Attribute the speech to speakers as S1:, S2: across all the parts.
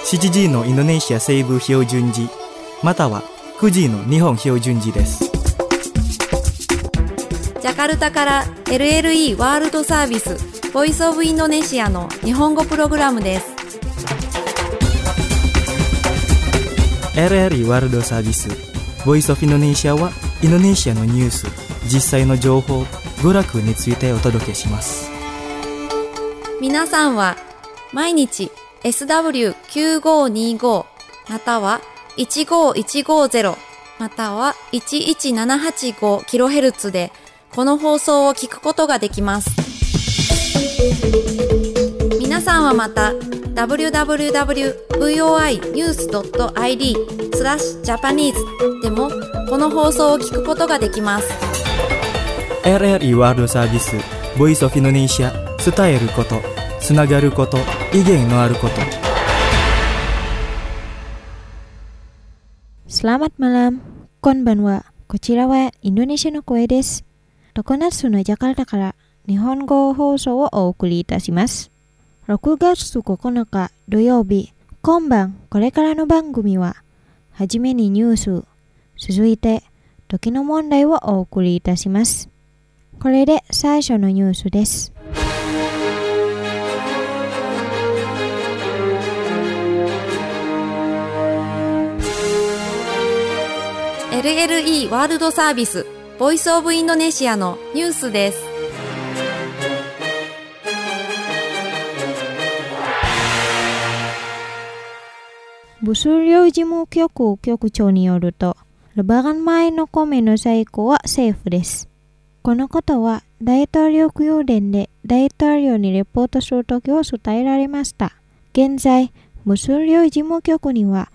S1: 7時のインドネシア西部標準時または9時の日本標準時です。
S2: ジャカルタから LLE ワールドサービスボイスオブインドネシアの日本語プログラムです。
S1: LLE ワールドサービスボイスオブインドネシアはインドネシアのニュース、実際の情報、娯楽についてお届けします。
S2: 皆さんは毎日 SW9525 または15150または 11785kHz でこの放送を聞くことができます。皆さんはまた www.voinews.id/Japanese でもこの放送を聞くことができます。
S1: LLE ワールドサービスボイスオブインドネシア、伝えること、つながること、意見のあること。
S3: Selamat malam, konbanwa, kochira wa Indonesia no koe desu. Tokonatsuのジャカルタから日本語放送をお送りいたします。6月9日土曜日、今晩これからの番組は、はじめにニュース、続いて時の問題をお送りいたします。これで最初のニュースです。
S2: LLE ワールドサービスボイスオブインドネシアのニュースです。
S3: 物流事務局局長によると、レバノン前の米の在庫はセーフです。このことは大統領宮殿で大統領にレポートするときを伝えられました。現在、物流事務局には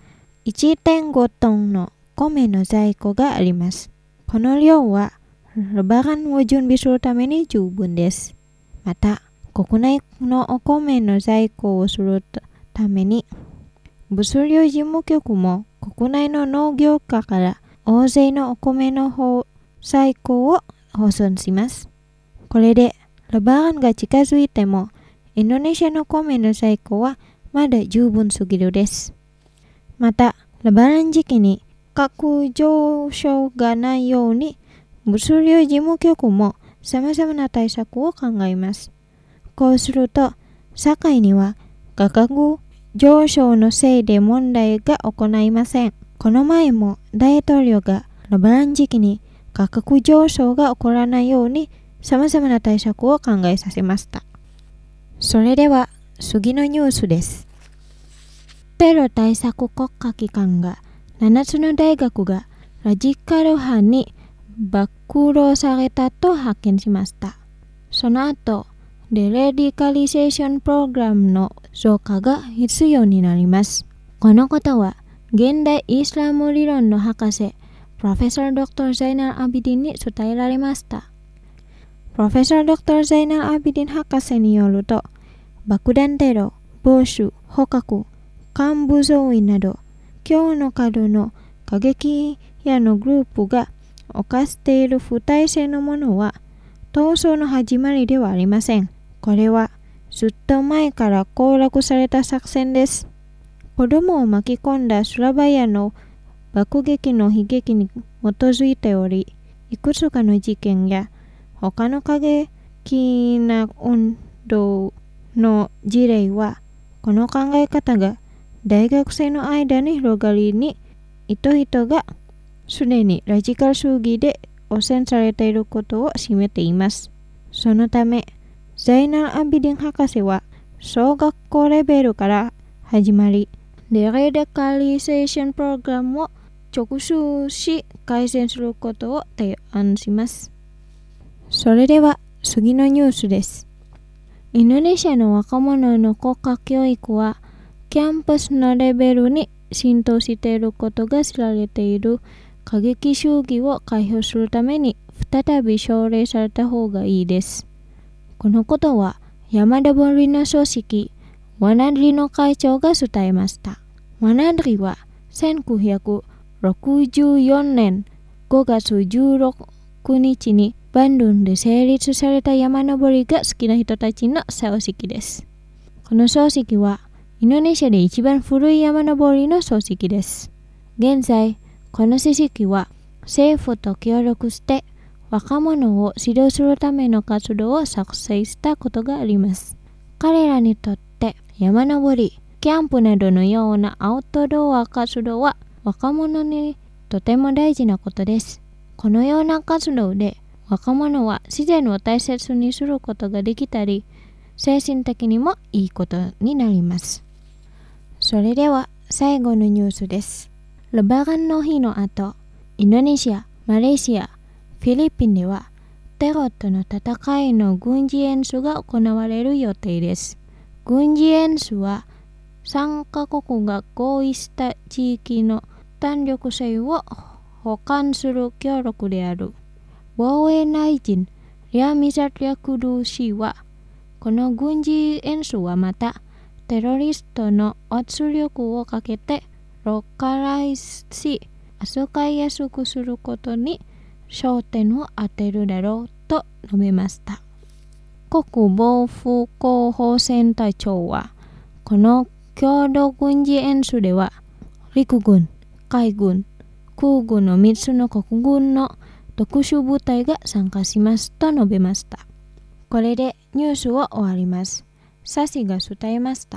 S3: 1.5 トンの米の在庫があります。この量はレバノンを準備するために十分です。また、国内のお米の在庫をするために、物流事務局も国内の農業家から大勢のお米の在庫を保存します。これでレバノンが近づいてもインドネシアの米の在庫はまだ十分すぎるです。また、レバノン時期に価格上昇がないように物流事務局も様々な対策を考えます。こうすると、社会には価格上昇のせいで問題が起こりません。この前も大統領がレバノン時期に価格上昇が起こらないように様々な対策を考えさせました。それでは次のニュースです。テロ対策国家機関が7つの大学がラジカル派に暴露されたと発見しました。その後、デラディカリゼーションプログラムの増加が必要になります。このことは、現代イスラム理論の博士、プロフェッサー Dr. ザイナル・アビディンに伝えられました。プロフェッサー Dr. ザイナル・アビディン博士によると、爆弾テロ、暴走、捕獲、幹部増員など、今日の角の過激派のグループが犯している不体制のものは、闘争の始まりではありません。これはずっと前から攻略された作戦です。子供を巻き込んだスラバヤの爆撃の悲劇に基づいており、いくつかの事件や他の過激な運動の事例は、この考え方が大学生の間に広がりに、人々がすでにラジカル主義で汚染されていることを示めています。そのため、ザイナル・アビディン博士は小学校レベルから始まり、デラデカリゼーションプログラムを直視し改善することを提案します。それでは次のニュースです。インドネシアの若者の国家教育はキャンパスのレベルに浸透していることが知られている過激主義を解放するために再び奨励された方がいいです。このことは山田分離の組織ワナドリの会長が伝えました。ワナドリは1964年5月16日にバンドゥンで成立された山登りが好きな人たちの組織です。この組織はインドネシアで一番古い山登りの組織です。現在、この組織は政府と協力して若者を指導するための活動を作成したことがあります。彼らにとって山登り、キャンプなどのようなアウトドア活動は若者にとても大事なことです。このような活動で若者は自然を大切にすることができたり、精神的にもいいことになります。それでは最後のニュースです。レバノンの日の後、インドネシア、マレーシア、フィリピンではテロとの戦いの軍事演習が行われる予定です。軍事演習は3カ国が合意した地域の弾力性を保管する協力である。防衛大臣リャミザリャクル氏は、この軍事演習はまたテロリストの圧力をかけてローカライズし、扱いやすくすることに焦点を当てるだろうと述べました。国防副広報センター長は、この共同軍事演習では陸軍、海軍、空軍の3つの国軍の特殊部隊が参加しますと述べました。これでニュースは終わります。サシが伝えました。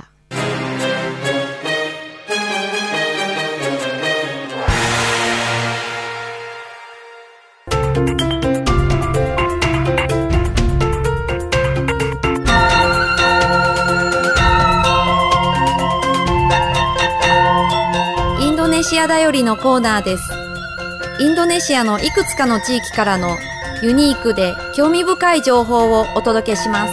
S2: インドネシアだよりのコーナーです。インドネシアのいくつかの地域からのユニークで興味深い情報をお届けします。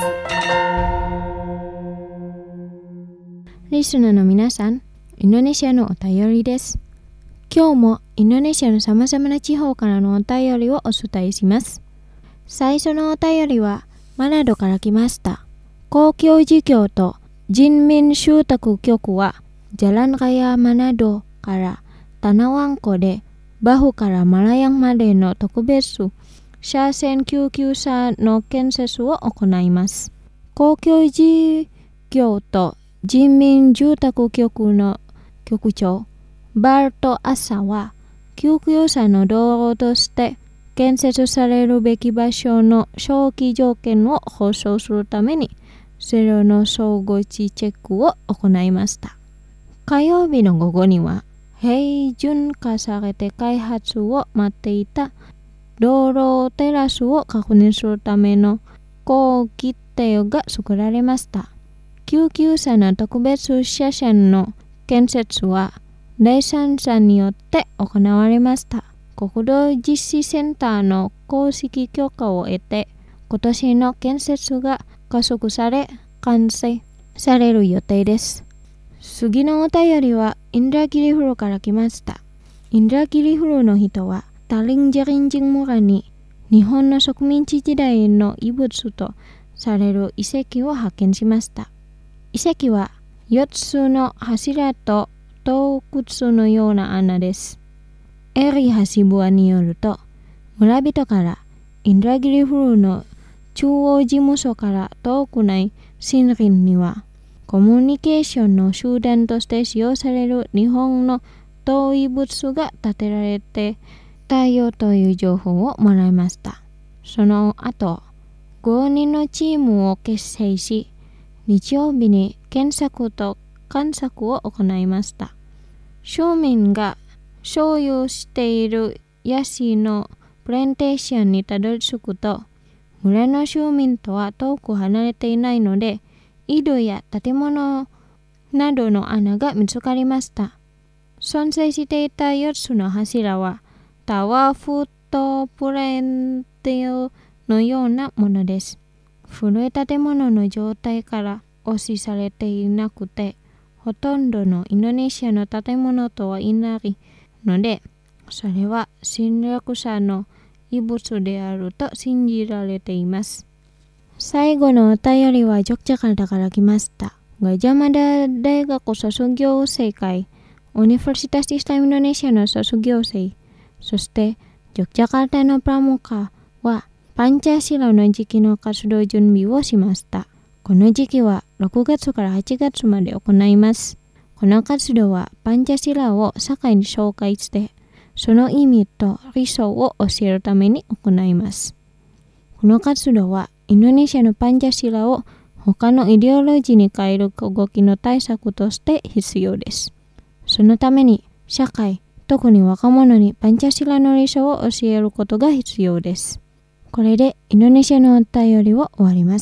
S3: リスナーの皆さん、インドネシアのお便りです。今日もインドネシアのさまざまな地方からのお便りをお伝えします。最初のお便りはマナドから来ました。公共事業と人民住宅局はジャランラヤマナドからタナワンコでバフからマラヤンまでの特別車線救急車の建設を行います。公共事業と人民住宅局の局長バルト・アッサは、救急車の道路として建設されるべき場所の早期条件を保証するために車両の総合値チェックを行いました。火曜日の午後には平準化されて開発を待っていた道路テラスを確認するための工期手が作られました。救急車の特別車線の建設は第三者によって行われました。国土実施センターの公式許可を得て、今年の建設が加速され、完成される予定です。次のお便りはインダギリフルから来ました。インダギリフルの人はタリンジャリンジン村に日本の植民地時代の遺物とされる遺跡を発見しました。遺跡は4つの柱と洞窟のような穴です。エリ・ハシブアによると、村人からインダギリフルの中央事務所から遠くない森林にはコミュニケーションの手段として使用される日本の投遺物が建てられてたよという情報をもらいました。その後、5人のチームを結成し、日曜日に検索と観察を行いました。庶民が所有しているヤシのプランテーションにたどり着くと、村の住民とは遠く離れていないので、井戸や建物などの穴が見つかりました。存在していた4つの柱は、タワーフットプランテーのようなものです。古い建物の状態から押しされていなくて、ほとんどのインドネシアの建物とはいないので、それは侵略者の遺物であると信じられています。最後のお便りはジョクジャカルタから来ました。ガジャマダ大学卒業生会、Universitas Islam Indonesia の卒業生、そしてジョクジャカルタのプラモカはパンチャシラの時期の活動準備をしました。 この時期は6月から8月まで行います。この活動はパンチャシラを社会に紹介して、その意味と理想を教えるために行います。この活動はインドネシアのパンチャシラを他のイデオロジーに変える動きの対策として必要です。そのために社会、特に若者にパンチャシラの理想を教えることが必要です。これでインドネシアのお便りを終わります。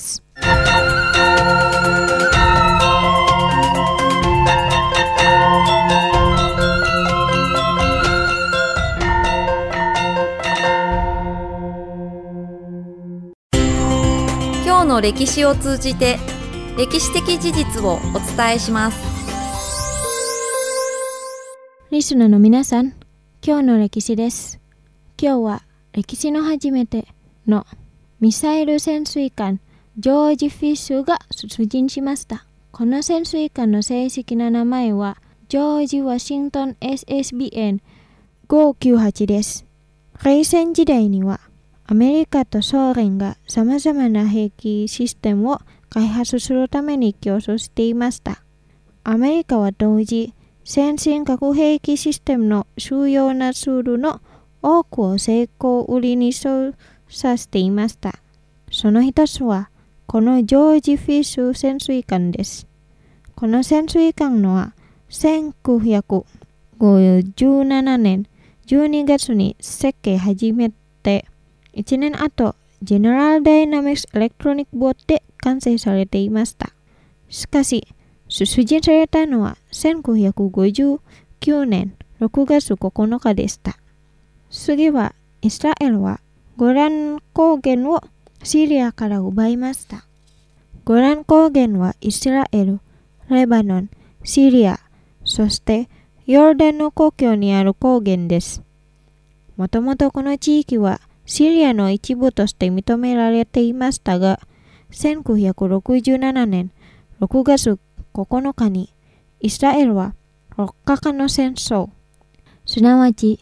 S2: 今日の歴史を通じて歴史的事実をお伝えします。
S3: リスナーの皆さん、今日の歴史です。今日は歴史の初めてのミサイル潜水艦ジョージ・フィッシュが出陣しました。この潜水艦の正式な名前はジョージ・ワシントン SSBN598 です。冷戦時代にはアメリカとソ連が様々な兵器システムを開発するために競争していました。アメリカは当時、先進核兵器システムの主要なツールの多くを成功売りに操作していました。その一つは、このジョージ・フィッシュ潜水艦です。この潜水艦のは、1957年12月に設計始めて、1年後、ジェネラルダイナミクスエレクトロニックボートで完成されていました。しかし、出陣されたのは1959年6月9日でした。次は、イスラエルはゴラン高原をシリアから奪いました。ゴラン高原はイスラエル、レバノン、シリア、そしてヨルダンの国境にある高原です。もともとこの地域はシリアの一部として認められていましたが、1967年6月9日にイスラエルは6日間の戦争、すなわち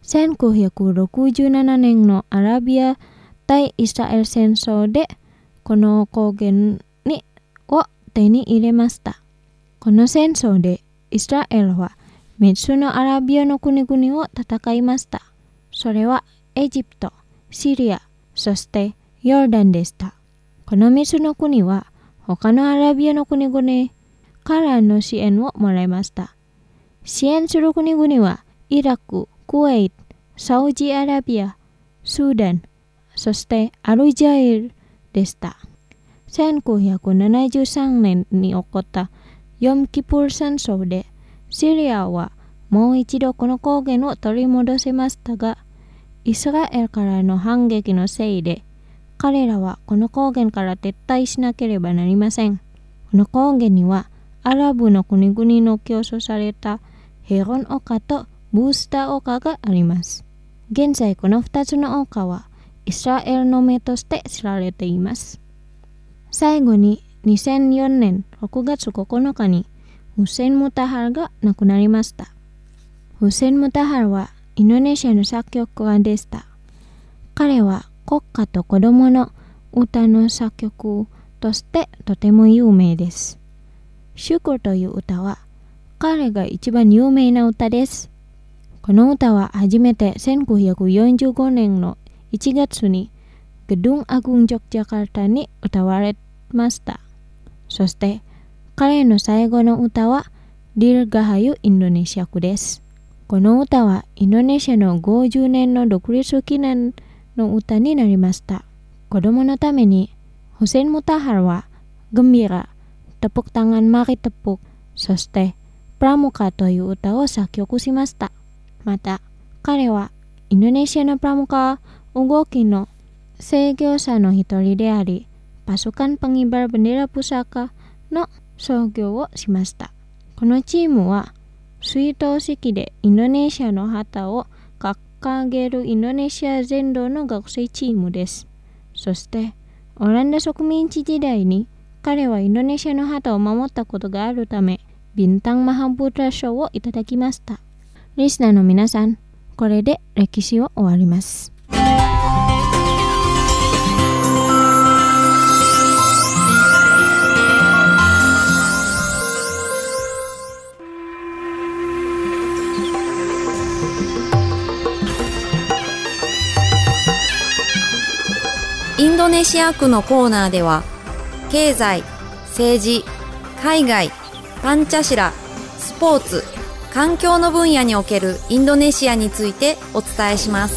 S3: 1967年のアラビア対イスラエル戦争でこの高原を手に入れました。この戦争でイスラエルは3つのアラビアの国々を戦いました。それはエジプト、シリア、そしてヨルダンでした。この3つの国は他のアラビアの国々からの支援をもらいました。支援する国々はイラク、クウェート、サウジアラビア、スーダン、そしてアルジャイルでした。1973年に起こったヨムキプール戦争でシリアはもう一度この高原を取り戻せましたが、イスラエルからの反撃のせいで彼らはこの高原から撤退しなければなりません。この高原にはアラブの国々の競争されたヘロン丘とブースター丘があります。現在この2つの丘はイスラエルの目として知られています。最後に2004年6月9日にフセン・ムタハルが亡くなりました。フセン・ムタハルはインドネシアの作曲家でした。彼は国歌と子供の歌の作曲としてとても有名です。シュクルという歌は彼が一番有名な歌です。この歌は初めて1945年の1月にGedung Agung Yogyakartaに歌われました。そして彼の最後の歌はDirgahayu Indonesiakuです。この歌はインドネシアの50年の独立記念の歌になりました。子供のためにフセン・ムタハルはGembira、Tepuk Tangan Mari Tepuk、そしてPramukaという歌を作曲しました。また彼はインドネシアのプラムカ動きの制御者の一人であり、Pasukan Pengibar Bendera Pusakaの創業をしました。このチームは追悼式でインドネシアの旗を掲げるインドネシア全土の学生チームです。そしてオランダ植民地時代に彼はインドネシアの旗を守ったことがあるため、Bintang Mahaputra賞をいただきました。リスナーの皆さん、これで歴史を終わります。
S2: ドネシア区のコーナーでは、経済、政治、海外、パンチャシラ、スポーツ、環境の分野におけるインドネシアについてお伝えします。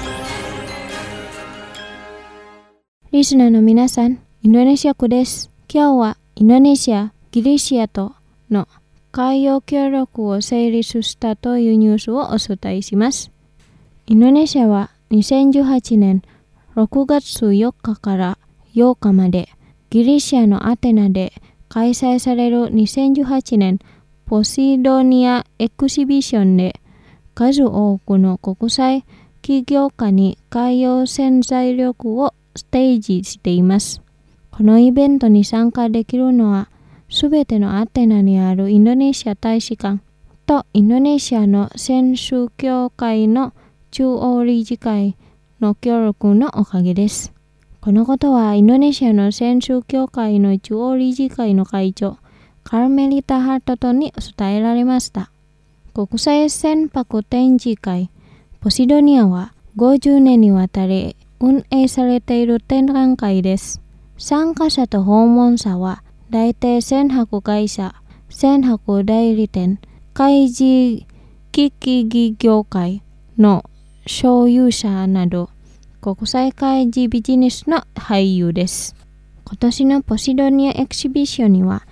S3: リスナーの皆さん、インドネシア区です。今日はインドネシア、ギリシアとの海洋協力を成立したというニュースをお伝えします。インドネシアは2018年6月4日から8日までギリシアのアテナで開催される2018年ポセイドニアエクシビションで数多くの国際起業家に海洋潜在力をステージしています。このイベントに参加できるのはすべてのアテナにあるインドネシア大使館とインドネシアの選手協会の中央理事会の協力のおかげです。このことはインドネシアの選手協会の中央理事会の会長カルメリタ・ハルトトに伝えられました。国際船舶展示会ポセイドニアは50年にわたり運営されている展覧会です。参加者と訪問者は大手船舶会社、船舶代理店、海事機器業界の所有者など国際海事ビジネスの俳優です。今年のポセイドニアエキシビションには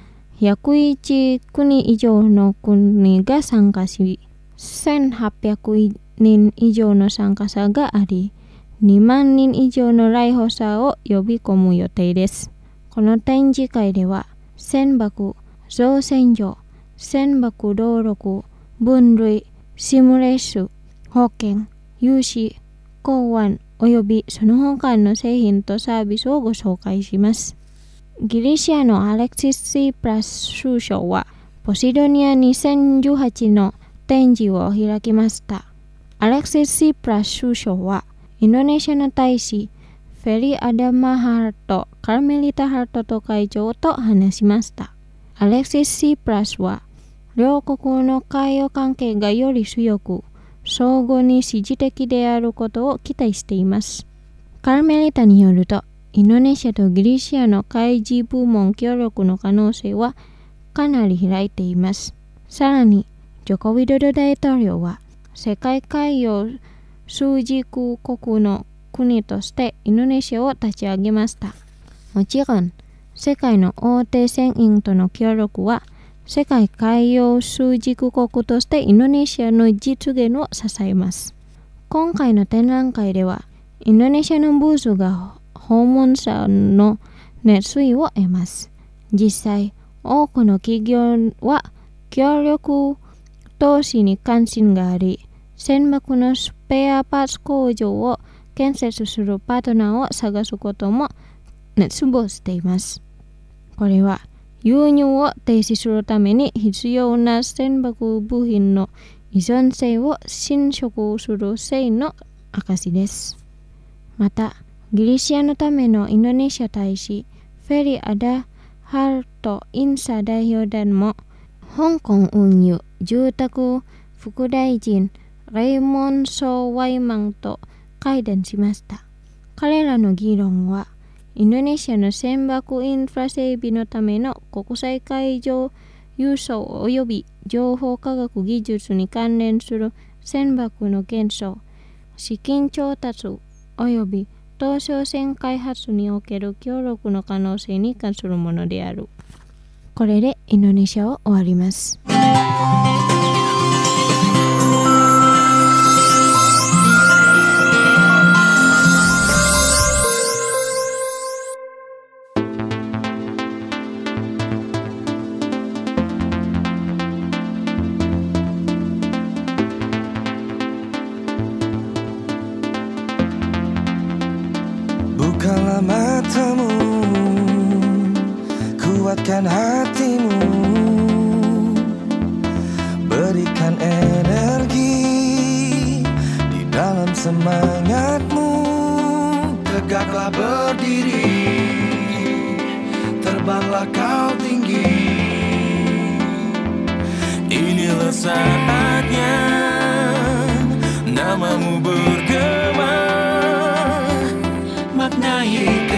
S3: 101国以上の国が参加し、1800人以上の参加者があり、2万人以上の来訪者を呼び込む予定です。この展示会では、船舶、造船所、船舶登録、分類、シミュレーション、保険、融資、港湾およびその他の製品とサービスをご紹介します。ギリシアのアレクシス・シプラス首相はポセイドニア2018の展示を開きました。アレクシス・シプラス首相はインドネシアの大使フェリ・アダマ・ハルト・カルメリタ・ハルトト会長と話しました。アレクシス・シプラスは両国の海洋関係がより強く相互に支持的であることを期待しています。カルメリタによると、インドネシアとギリシアの海事部門協力の可能性はかなり開いています。さらに、ジョコ・ウィドド大統領は世界海洋枢軸国の国としてインドネシアを立ち上げました。もちろん、世界の大手船員との協力は世界海洋枢軸国としてインドネシアの実現を支えます。今回の展覧会では、インドネシアのブースが訪問者の熱意を得ます。実際、多くの企業は協力投資に関心があり、船舶のスペアパーツ工場を建設するパートナーを探すことも熱望しています。これは、輸入を停止するために必要な船舶部品の依存性を侵食する性の証です。また、ギリシアのためのインドネシア大使フェリ・アダ・ハルト・インサ代表団も香港運輸住宅副大臣レイモン・ソー・ワイマンと会談しました。彼らの議論はインドネシアの船舶インフラ整備のための国際海上輸送及び情報科学技術に関連する船舶の建造、資金調達及び東商船開発における協力の可能性に関するものである。これでインドネシアを終わります。
S4: Bukalah matamu, kuatkan hatimu, berikan energi di dalam semangatmu. Tegaklah berdiri, terbanglah kau tinggi. Inilah saatnya namamu bergema, maknai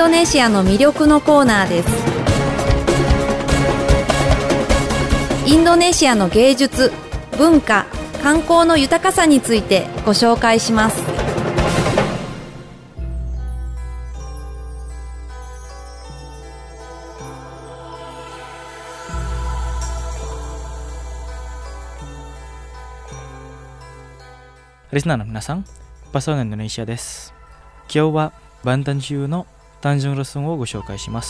S2: ドネシアの魅力のコーナーです。インドネシアの芸術、文化、観光の豊かさについてご紹介します。
S1: リスナーの皆さん、パソナインドネシアです。今日はバンタン州のタンジュンルスンをご紹介します。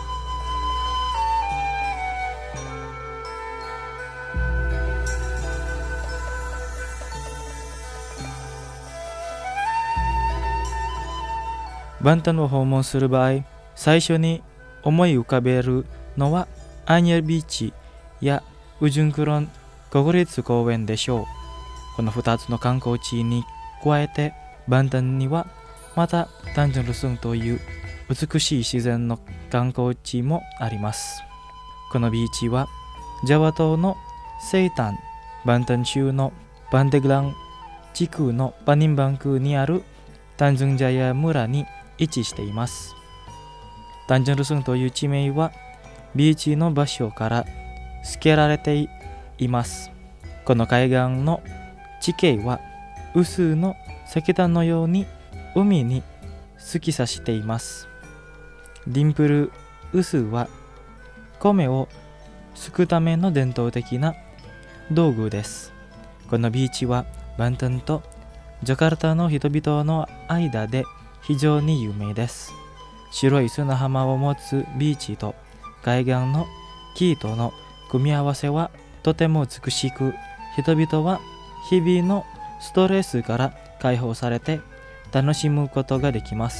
S1: バンタンを訪問する場合、最初に思い浮かべるのはアニャルビーチやウジュンクロン国立公園でしょう。この2つの観光地に加えて、バンタンにはまたタンジュンルスンという美しい自然の観光地もあります。このビーチはジャワ島の西端、バンタン州のパンデグラン地区のパニンバンクにあるタンジュンジャヤ村に位置しています。タンジュンルスンという地名はビーチの場所から付けられています。この海岸の地形は無数の石炭のように海に突き刺しています。ディンプルウスは米をすくための伝統的な道具です。このビーチはバンタンとジャカルタの人々の間で非常に有名です。白い砂浜を持つビーチと海岸の木との組み合わせはとても美しく、人々は日々のストレスから解放されて楽しむことができます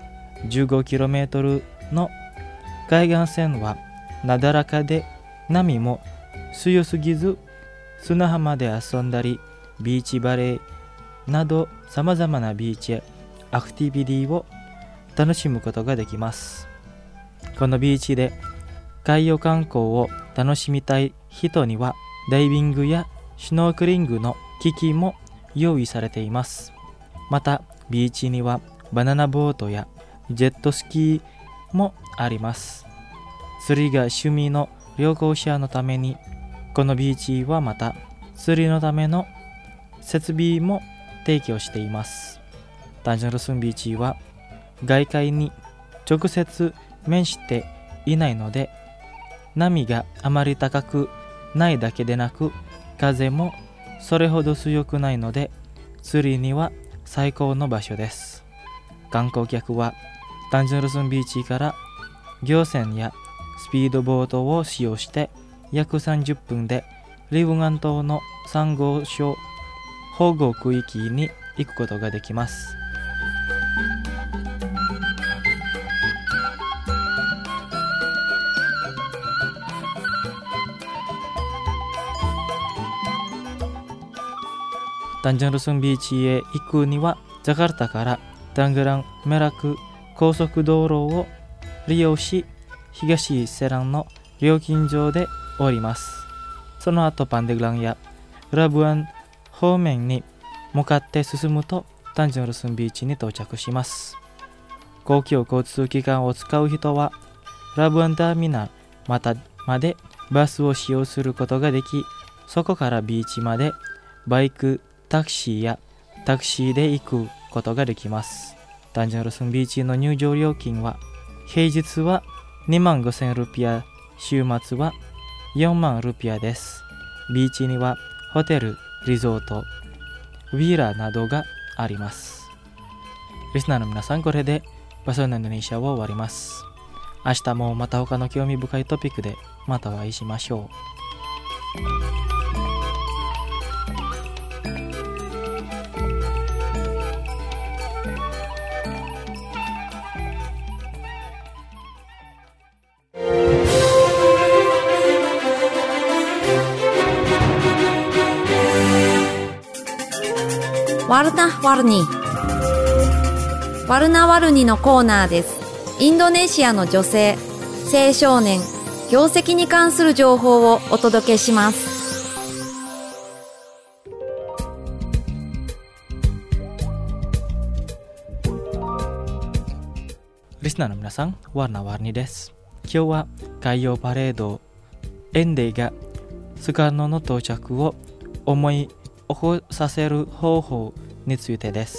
S1: 。15km の海岸線はなだらかで波も強すぎず、砂浜で遊んだりビーチバレーなどさまざまなビーチアクティビティを楽しむことができます。このビーチで海洋観光を楽しみたい人にはダイビングやシュノーケリングの機器も用意されています。またビーチにはバナナボートやジェットスキーもあります。釣りが趣味の旅行者のためにこのビーチはまた釣りのための設備も提供しています。タンジュンルスンビーチは外海に直接面していないので、波があまり高くないだけでなく、風もそれほど強くないので釣りには最高の場所です。観光客はタンジュンルスンビーチから漁船やスピードボートを使用して約30分でリブガン島のサンゴ礁保護区域に行くことができます。タンジュンルスンビーチへ行くには、ジャカルタからタングランメラク高速道路を利用し、東セランの料金所で降ります。その後パンデグランやラブアン方面に向かって進むとタンジュンルスンビーチに到着します。公共交通機関を使う人はラブアンターミナルまでバスを使用することができ、そこからビーチまでバイク、タクシーやタクシーで行くことができます。タンジュンルスンビーチの入場料金は平日は25,000ルピア、週末は4万ルピアです。ビーチにはホテル、リゾート、ウィーラーなどがあります。リスナーの皆さん、これでパソナインドネシアを終わります。明日もまた他の興味深いトピックでまたお会いしましょう。
S2: ワルナワルニワルナワルニのコーナーです。インドネシアの女性、青少年、業績に関する情報をお届けします。
S1: リススナーの皆さん、warna-warniです。今日は海洋パレードエンデーがスカルノの到着を思い起こさせる方法についてです。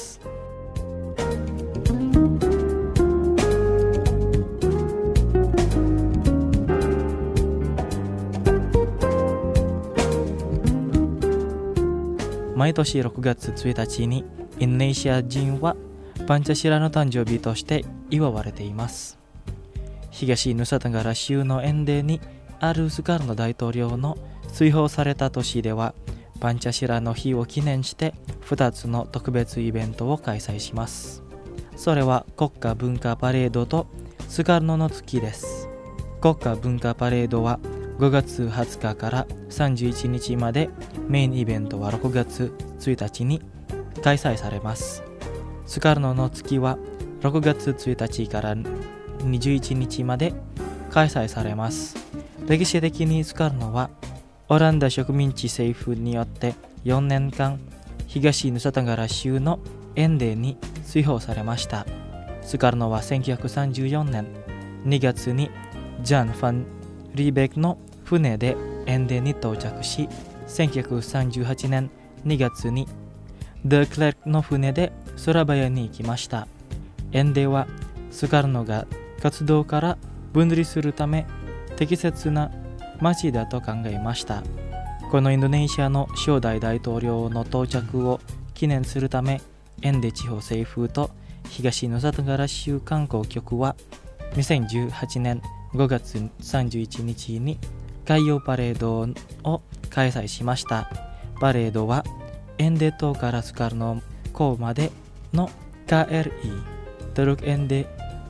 S1: 毎年6月1日にインドネシア人はパンチャシラの誕生日として祝われています。東ヌサタガラ州のエンデーにあるスカルノ大統領の追放された年では、パンチャシラの日を記念して2つの特別イベントを開催します。それは国家文化パレードとスカルノの月です。国家文化パレードは5月20日から31日まで、メインイベントは6月1日に開催されます。スカルノの月は6月1日から21日まで開催されます。歴史的にスカルノはオランダ植民地政府によって4年間東ヌサタガラ州のエンデーに追放されました。スカルノは1934年2月にジャン・ファン・リーベックの船でエンデーに到着し、1938年2月にデクレークの船でソラバヤに行きました。エンデーはスカルノが活動から分離するため適切な町だと考えました。このインドネシアの初代大統領の到着を記念するため、エンデー地方政府と東ヌサタガラ州観光局は2018年5月31日に海洋パレードを開催しました。パレードはエンデー島からスカルノ港までの KRI トルクエンデ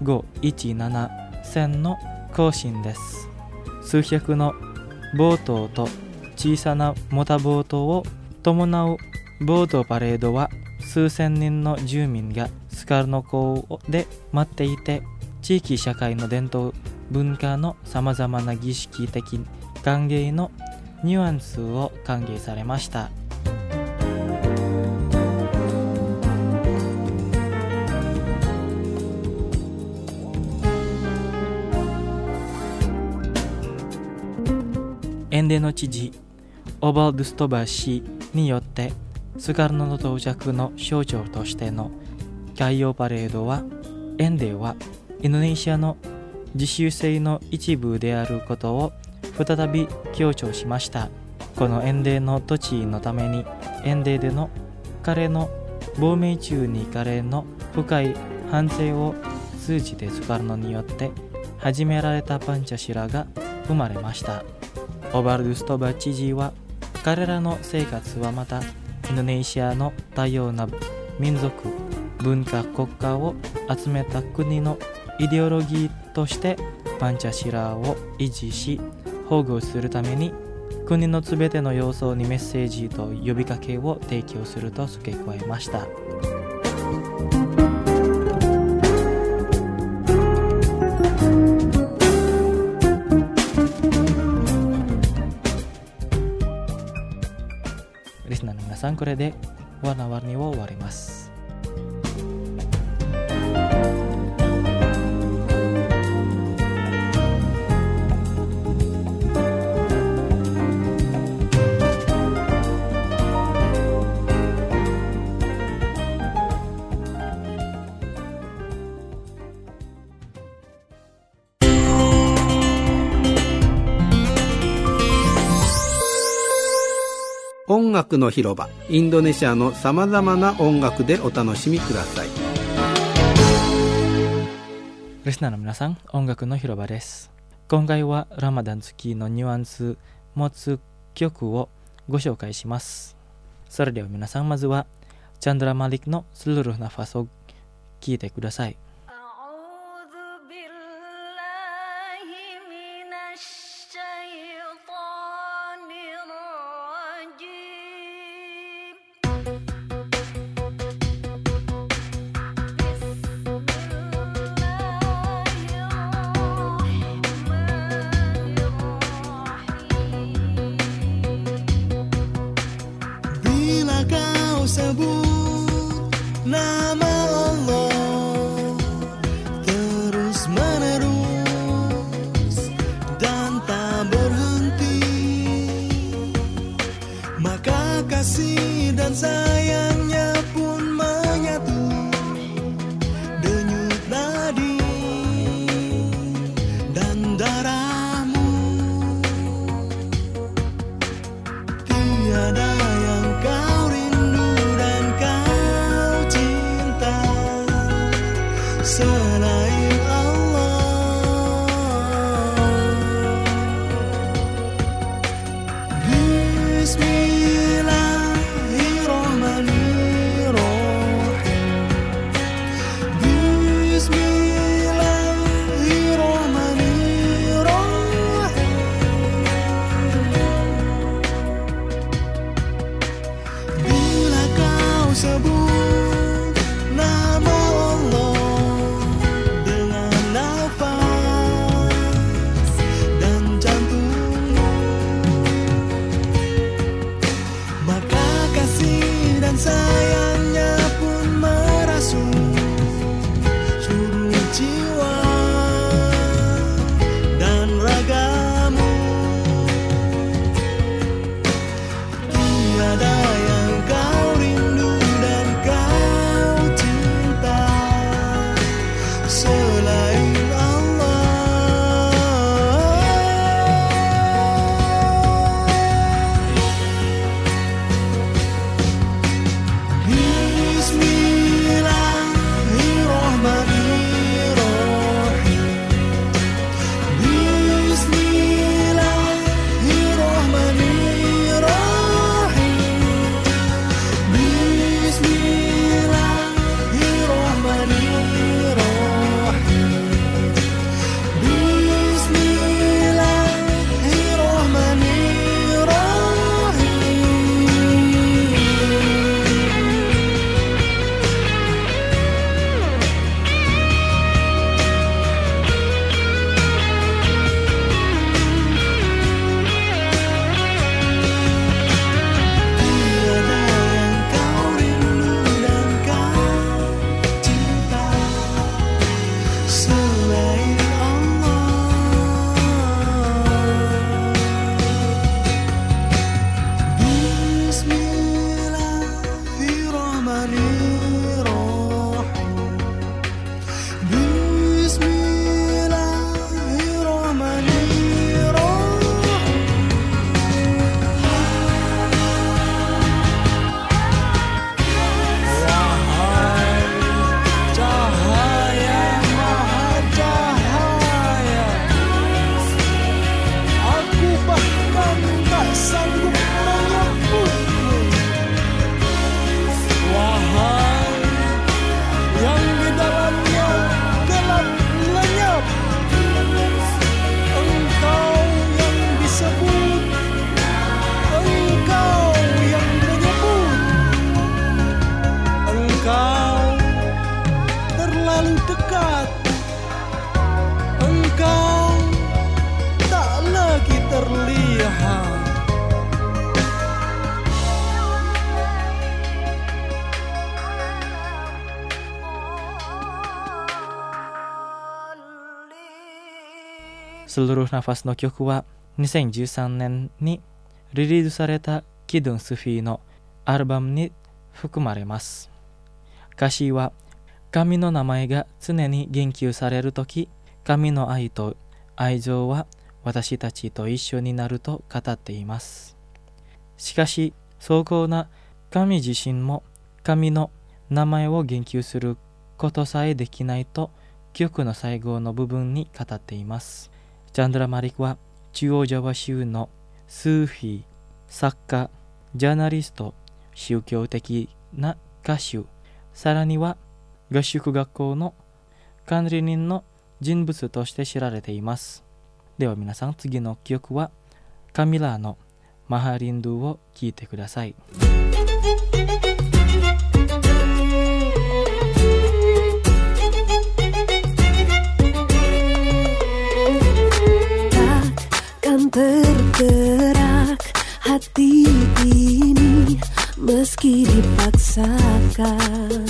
S1: 517線の行進です。数百のボートと小さなモーターボートを伴うボートパレードは、数千人の住民がスカルノ港で待っていて、地域社会の伝統文化のさまざまな儀式的歓迎のニュアンスを歓迎されました。エンデーの知事オバルドゥストバ氏によってスカルノの到着の象徴としての海洋パレードは、エンデーはインドネシアの自主性の一部であることを再び強調しました。このエンデーの土地のために、エンデーでの彼の亡命中に彼の深い反省を通じてスカルノによって始められたパンチャシラが生まれました。オバルドゥストバ知事は、彼らの生活はまたインドネシアの多様な民族文化国家を集めた国のイデオロギーとしてパンチャシラを維持し保護するために、国のすべての要素にメッセージと呼びかけを提供すると付け加えました。リスナーの皆さん、これでwarna-warniを終わります。
S5: 音楽の広場、インドネシアのさまざまな音楽でお楽しみください。
S1: リスナーの皆さん、音楽の広場です。今回はラマダン月のニュアンス持つ曲をご紹介します。それでは皆さん、まずはチャンドラ・マリックのSeluruh Nafasを聴いてください。
S4: Bila kau sebut nama Allah, dan sayangnya pun menyatu, denyut nadi dan darahmu. Tiada yang kau rindu dan kau cinta selain Allah. Bila kau sebut nama Allah dengan nafas dan jantungmu, maka kasih dan sayangnya pun merasuk seluruh jiwa dan ragamu. Tiada yang kau rindu dan kau cinta selain Allah. Bismillahirrahmanirrahim.
S1: Seluruh nafas no kyoku wa 2013年にリリースされたキドゥン・スフィーのアルバムに含まれます。歌詞は神の名前が常に言及されるとき、神の愛と愛情は私たちと一緒になると語っています。しかし、崇高な神自身も神の名前を言及することさえできないと曲の最後の部分に語っています。チャンドラ・マリクは中央ジャワ州のスーフィー、作家、ジャーナリスト、宗教的な歌手、さらには合宿学校の管理人の人物として知られています。では皆さん、次の曲はカミラのマハリンドゥを聴いてください。
S6: Tergerak hati ini meski dipaksakan,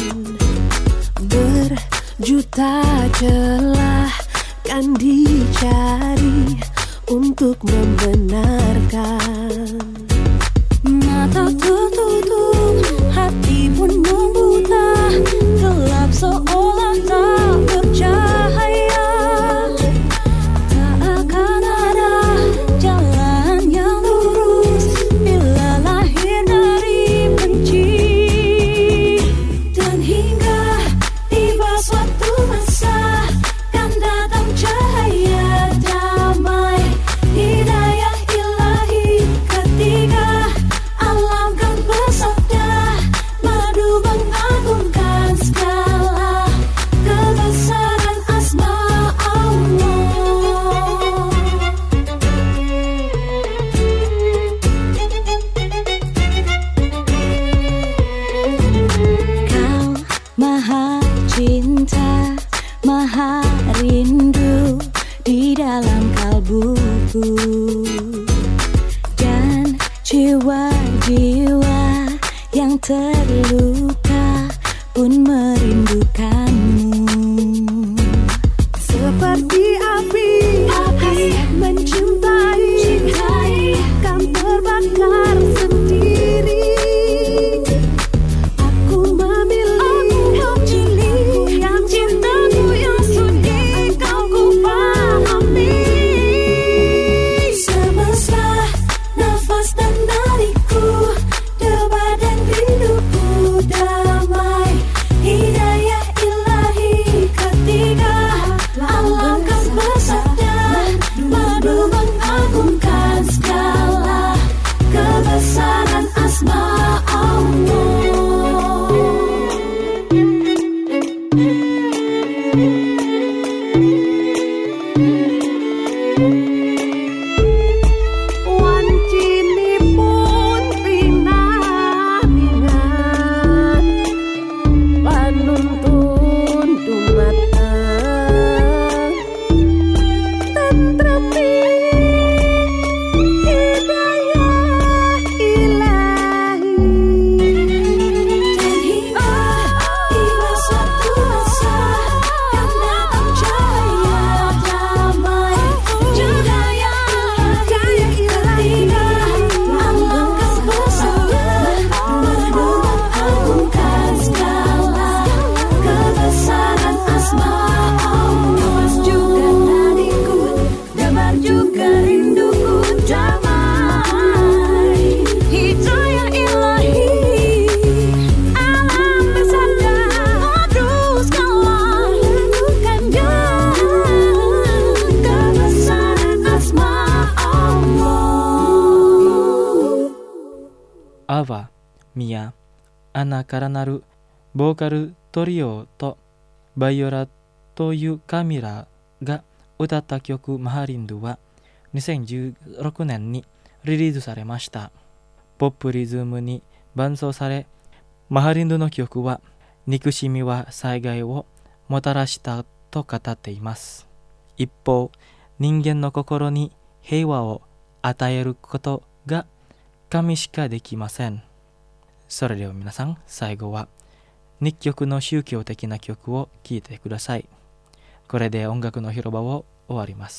S6: berjuta celah kan dicari untuk membenarkan. Mata tertutup hati pun membuta, gelap seolah tak bercahaya. Tak akan ada jalan yang lurus bila lahir dari benci. Dan hingga tiba suatu masa kan datang cahaya damai, hidayah ilahi ketika alam kan bersabda, madu mengagungkan segala kebesaran asma Allah. Kau maha cinta, maha rindu di dalam kalbuku, dan jiwa-jiwa yang terluka pun merindukanmu. Seperti api mencintai, kan terbakar sendiri. Aku memilih yang cintaku yang sunyi kau ku pahami. Semesta, nafas dan nadiku, debar dan rinduku damai, hidayah ilahi ketika alam kan bersabda, madu mengagungkan segala kebesaran asma Allah. Wancini pun pinangan, panuntun dumateng tentremi hidayah ilahi. Dan hingga tiba suatu masa kan datang cahaya damai, hidayah ilahi ketika alam kan bersabda, madu mengagungkan segala kebesaran asma Allah. Juga nadiku, debar juga rinduku damai, hidayah ilahi alam bersabda, madu segala kebesaran asma Allah.
S1: Ava、Mia、アナからなるボーカルトリオとバイオラというカミラが歌った曲マハリンドは2016年にリリースされました。ポップリズムに伴奏され、マハリンドの曲は憎しみは災害をもたらしたと語っています。一方、人間の心に平和を与えることが神しかできません。それでは皆さん、最後は日曲の宗教的な曲を聴いてください。これで音楽の広場を終わります。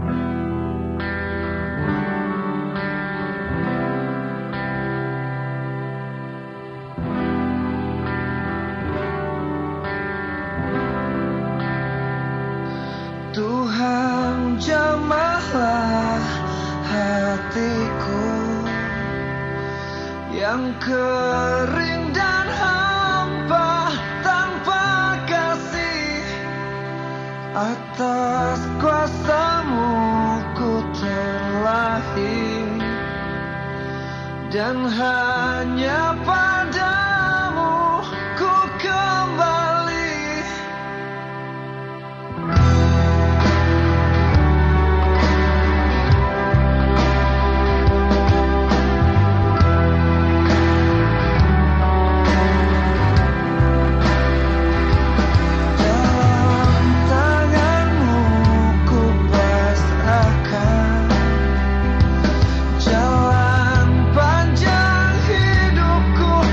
S4: Tuhan jamahlah hatiku yang kering dan hampa tanpa kasih. Atas kuasa-Mu ku terlahir, dan hanya padamu ku kembali. Jalan panjang hidupku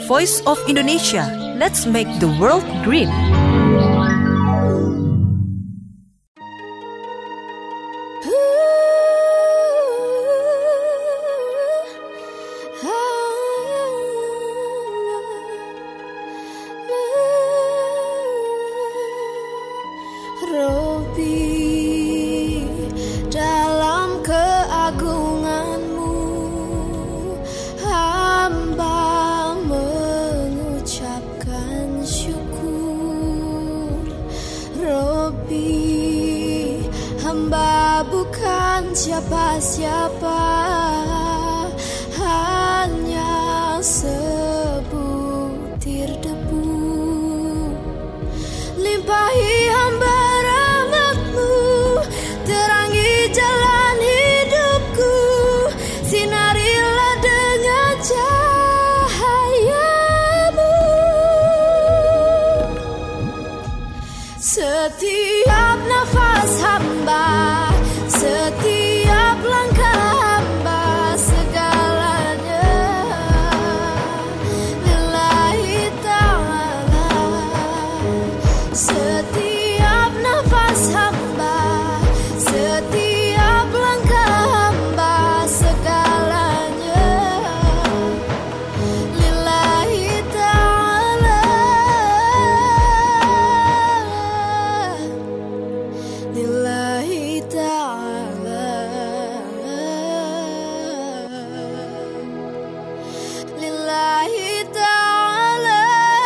S7: Voice of Indonesia. Let's make the world green.
S8: Hamba bukan siapa-siapa, hanya sebutir debu. Limpahi hamba rahmat-Mu, terangi jalan hidupku, sinarilah dengan cahaya-Mu. Setiap nafas hamba, setiap langkah hamba, segalanya lillahi ta'ala. Setiap nafas hamba, setiap langkah hamba, segalanya lillahi ta'ala. Lillahi ta'ala, lillahi ta'ala.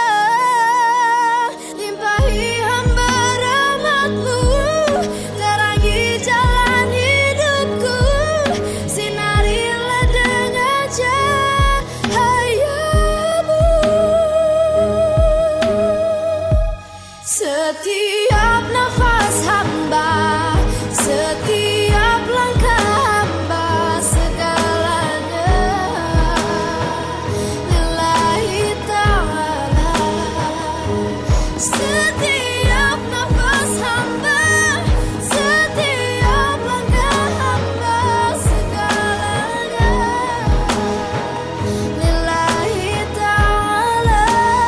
S8: Limpahi hamba rahmat-Mu, terangi jalan hidupku, sinarilah dengan cahaya-Mu. Setiap nafas hamba, setiap langkah hamba, segalanya lillahi ta'ala. Setiap nafas hamba, setiap langkah hamba, segalanya lillahi ta'ala.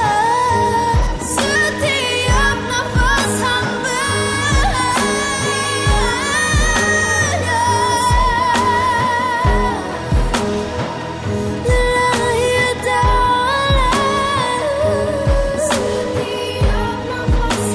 S8: Setiap nafas hamba, lillahi ta'ala. Setiap nafas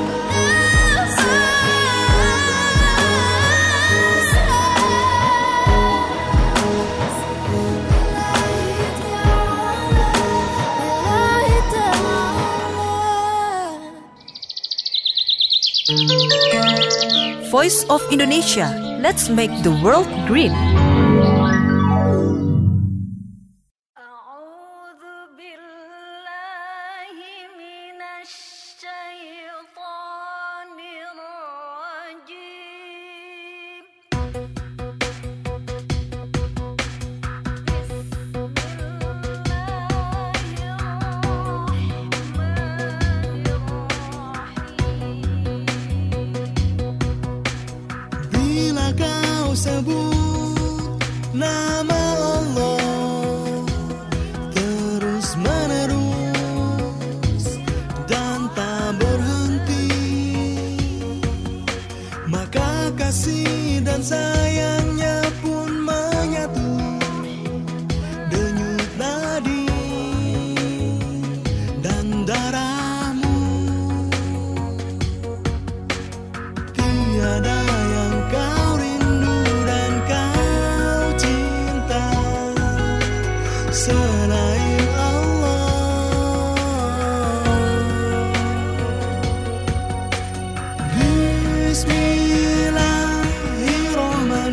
S7: Voice of Indonesia. Let's make the world green.
S9: Bila kau sebut nama Allah terus menerus dan tak berhenti, maka kasih dan sayangnya pun menyatu, denyut nadi dan darahmu. Tiada yang kau rindu dan kau cinta selain Allah. Bismillahirrahmanirrahim.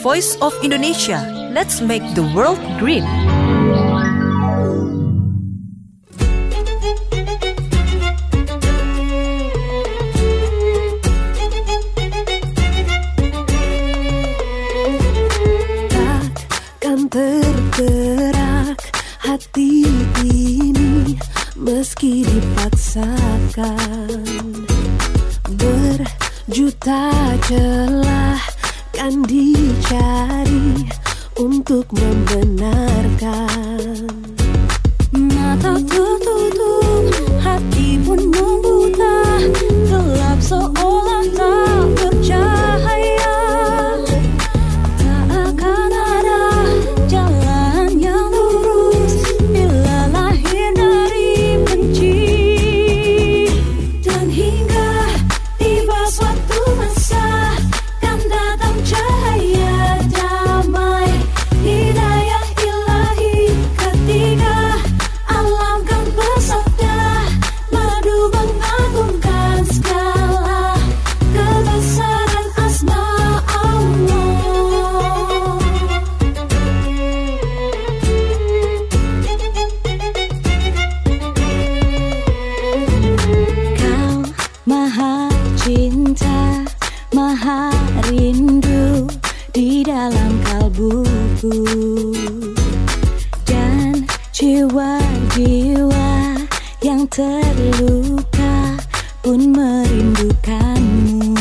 S7: Voice of Indonesia. Let's make the world green.
S10: Takkan tergerak hati ini meski dipaksakan. Berjuta celah kan dicari untuk membenarkan.
S8: Mata tertutup, hati pun membuta, gelap seolah tak bercahaya. Tak akan ada jalan yang lurus bila lahir dari benci. Dan hingga tiba suatu masa kan datang cahaya damai, hidayah ilahi ketika alam kan bersabda, madu mengagungkan segala kebesaran asma Allah. Kau maha cinta, maha rindu di dalam kalbuku, dan jiwa-jiwa yang terluka pun merindukanmu.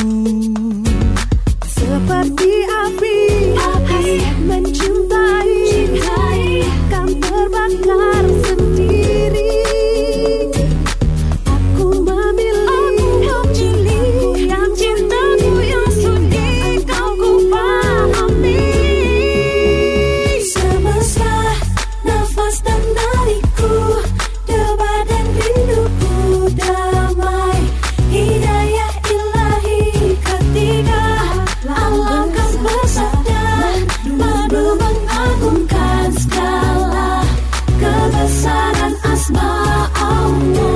S10: Seperti api mencintai, kan terbakar sendiri. Aku memilih
S8: yang cintaku yang sunyi kau ku pahami. Semesta, nafas dan nadiku, debar dan rinduku damai, hidayah ilahi ketika alam kan bersabda, madu mengagungkan segala kebesaran asma Allah.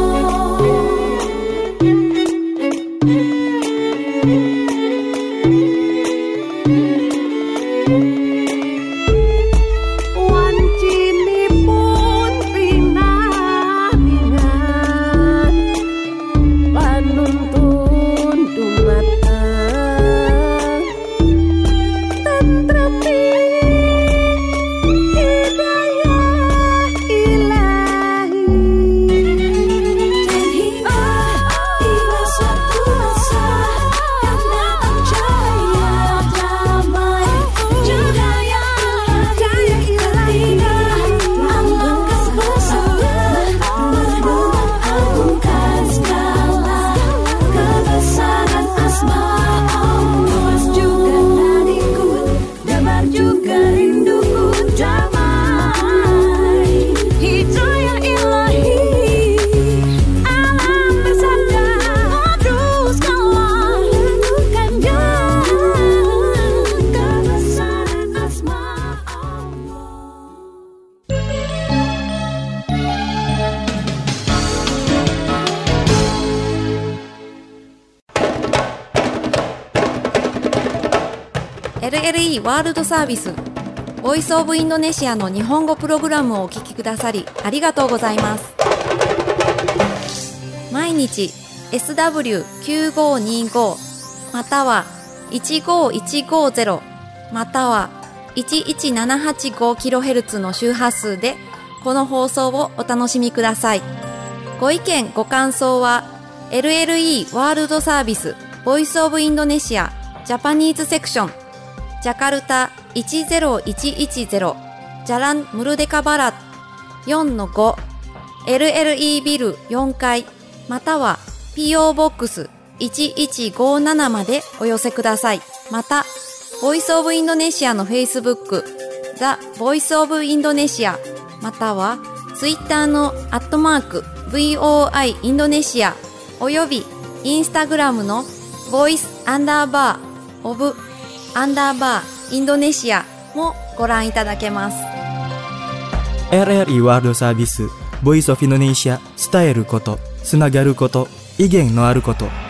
S10: wancini pun pinah-pinah, panuntun dumateng tentremi hidayah ilahi.
S8: Dan hingga tiba suatu masa kan datang cahaya damai, cahaya ketika alam kan bersabda, madu mengagungkan segala kebesaran asma Allah. Juga nadiku, debar juga rinduku damai, hidayah ilahi alam bersabda, madu segala kebesaran asma Allah.
S2: LLE ワールドサービスボイスオブインドネシアの日本語プログラムをお聞きくださりありがとうございます。毎日 SW9525 または15150または 11785kHz の周波数でこの放送をお楽しみください。ご意見ご感想は LLE ワールドサービスボイスオブインドネシアジャパニーズセクションジャカルタ10110ジャランムルデカバラ 4-5 LLE ビル4階または PO ボックス1157までお寄せください。またボイスオブインドネシアの Facebook The Voice of Indonesia または Twitter の@VOI インドネシアおよび Instagram の Voice_of_インドネシアもご覧いただけます。
S1: RRI ワールドサービスボイスオフインドネシア伝えることつながること意見のあること